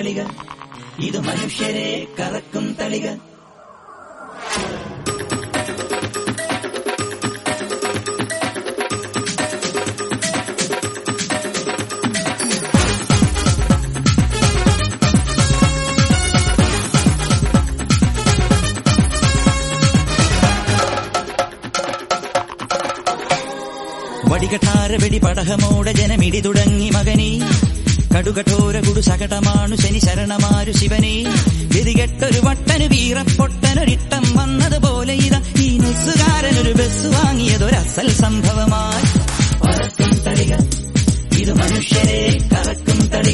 തളിക, ഇത് മനുഷ്യരെ കറക്കും തളിക. വടികഠാര വെടി പടഹമോടെ ജനമിടി തുടങ്ങി മകനീ, കടുകഠോര കുടു സകടമാണു ശനി ശരണമാരു ശിവനീ. ഗതികെട്ടൊരു വട്ടനു വീറപ്പൊട്ടനൊരിട്ടം വന്നതുപോലെ ഇതാ ഈ നെസ്സുകാരനൊരു ബസ് വാങ്ങിയതൊരസൽ സംഭവമായി. പറക്കും തളിക, ഇത് മനുഷ്യരെ കറക്കും തളിക.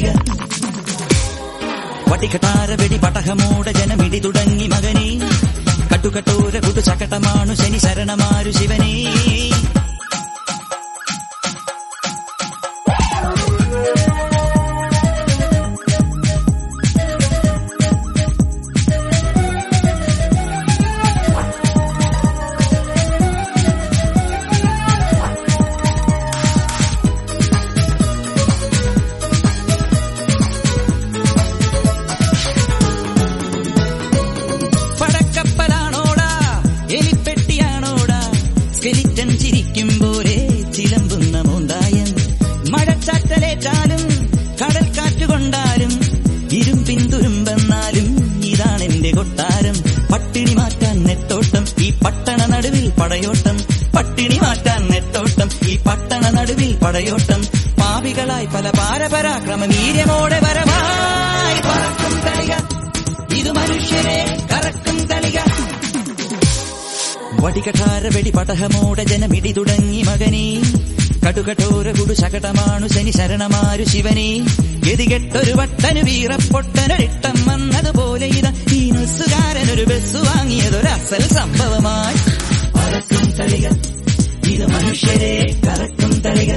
വടികഠാര വെടി പടഹമോടെ ജനമിടി തുടങ്ങി മകനീ, കടുകഠോര കുടു സകടമാണു ശനി ശരണമാരു ശിവനീ. ചിരിക്കുമ്പോലെ ചിലമ്പുന്ന മൂന്തായം, മഴച്ചാറ്റലേറ്റാലും കടൽ കാറ്റുകൊണ്ടാലും ഇരുമ്പിൻ തുരുമ്പെന്നാലും ഇതാണെന്റെ കൊട്ടാരം. പട്ടിണി മാറ്റാൻ നെട്ടോട്ടം ഈ പട്ടണ നടുവിൽ പടയോട്ടം, പട്ടിണി മാറ്റാൻ നെട്ടോട്ടം ഈ പട്ടണ നടുവിൽ പടയോട്ടം. പാപികളായി പല പാരപരാക്രമ വീര്യമോടെ വരവായി. പറക്കും തളിക, ഇത് മനുഷ്യരെ കറക്കും തളിക. വടികഠാര വെടി പടഹമോടെ ജനമിടി തുടങ്ങി മകനീ, കടുകഠോര കുടു ശകടമാണു ശനി ശരണമാരു ശിവനീ. ഗതികെട്ടൊരു വട്ടനു വീറപ്പൊട്ടനൊരിട്ടം വന്നതുപോലെ ഇതാ ഈ നെസ്സുകാരനൊരു ബസ് വാങ്ങിയതൊരസൽ സംഭവമായി. പറക്കും തളിക, ഇത് മനുഷ്യരെ കറക്കും തളിക.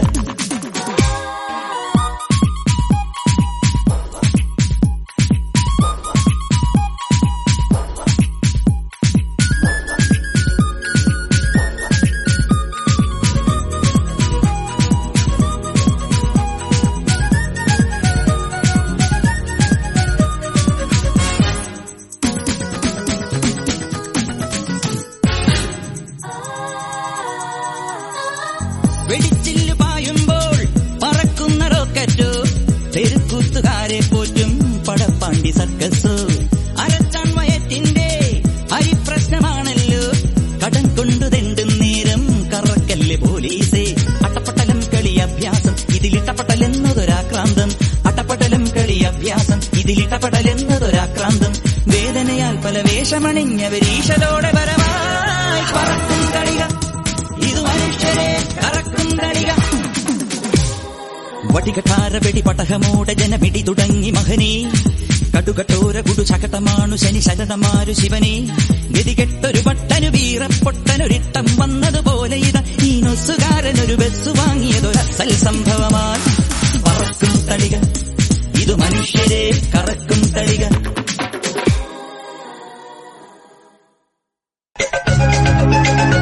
വെടിച്ചില്ലു പായുമ്പോൾ പറക്കുന്ന റോക്കറ്റോ, തെരുക്കൂത്തുകാരെ പോറ്റും പടപ്പാണ്ടി സർക്കസോ. അരച്ചാൻ വയറ്റിന്റെ അരിപ്രശ്നമാണല്ലോ, കടം കൊണ്ടു തെണ്ടും നേരം കറക്കല്ലേ പോലീസേ. അട്ടപ്പട്ടലം കളി അഭ്യാസം ഇതിലിട്ടപ്പട്ടലെന്നതൊരാക്രാന്തം, അട്ടപ്പട്ടലം കളി അഭ്യാസം ഇതിലിട്ടപ്പടലെന്നതൊരാക്രാന്തം. വേദനയാൽ പല വേഷമണിഞ്ഞവരീശലോടെ വരവായി. പറക്കും തളിക, ഇത് മനുഷ്യരെ കറക്കും തളിക. വടികഠാര വെടി പടഹമോടെ ജനമിടി തുടങ്ങി മകനീ, കടുകഠോര കുടു ശകടമാണു ശനി ശരണമാരു ശിവനീ. ഗതികെട്ടൊരു വട്ടനു വീറപ്പൊട്ടനൊരിട്ടം വന്നതുപോലെ ഇതാ ഈ നെസ്സുകാരനൊരു ബസ് വാങ്ങിയതൊരസൽ സംഭവമായി. പറക്കും തളിക, ഇത് മനുഷ്യരെ കറക്കും തളിക.